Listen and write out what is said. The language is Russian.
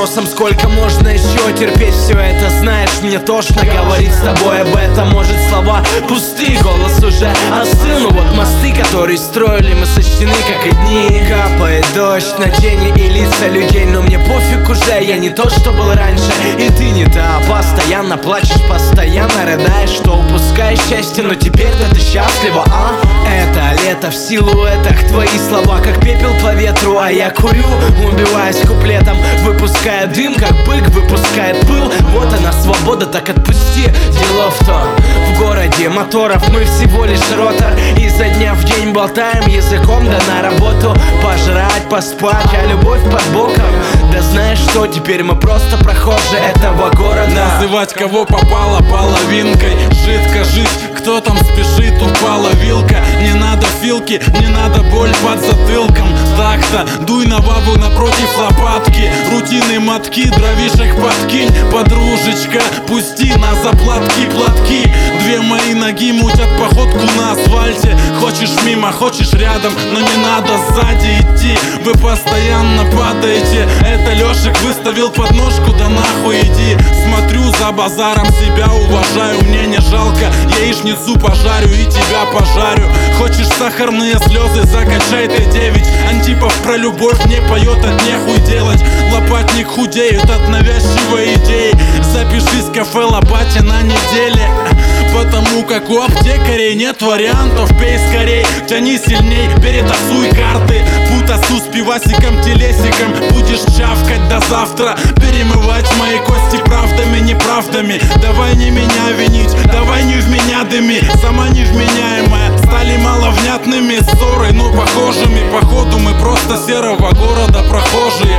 носом. Сколько можно еще терпеть все это, знаешь, мне тошно говорить с тобой об этом. Может, слова пустые, голос уже остыл. Ну вот мосты, которые строили, мы сочтены, как и дни. Капает дождь на тени и лица людей, но мне пофиг уже, я не тот, что был раньше. И ты не та, постоянно плачешь, постоянно рыдаешь, что упускаешь счастье, но теперь-то ты счастлива, а? Это лето в силуэтах, твои слова как пепел по ветру, а я курю, убиваясь куплетом, выпуская дым, как бык выпускает пыл. Вот она свобода, так отпусти. Дело в том, в городе моторов мы всего лишь ротор. Изо дня в день болтаем языком, да на работу пожрать, поспать, а любовь под боком. Да знаешь что, теперь мы просто прохожие этого города. Называть кого попало половинкой, жидко жить, кто там спешит, упала вилка. Не надо филки, не надо боль под затылком. Так-то, дуй на бабу напротив лопатки. Рутины мотки, дровишек подкинь. Подружечка, пусти на заплатки платки. Две мои ноги мутят походку на асфальте. Хочешь мимо, хочешь рядом, но не надо сзади идти. Вы постоянно падаете. Это Лешек выставил подножку, да нахуй иди. Смотрю за базаром, себя уважаю, мне не жалко. Яичницу пожарю и тебя пожарю. Хочешь сахарные слезы, закачай Т9. Антипов про любовь не поет, от нехуй делать. Лопатник худеют от навязчивой идеи. Запишись в кафе Лопате на неделе. Потому как у аптекарей нет вариантов. Пей скорей, тяни сильней, перетасуй карты. Путасу с пивасиком, телесиком. Будешь чавкать до завтра. Перемывать мои кости правдами, неправдами. Давай не меня винить, давай не в меня дыми. Сама невменяемая, стали маловнятными ссоры, но похожими. Походу мы просто серого города прохожие.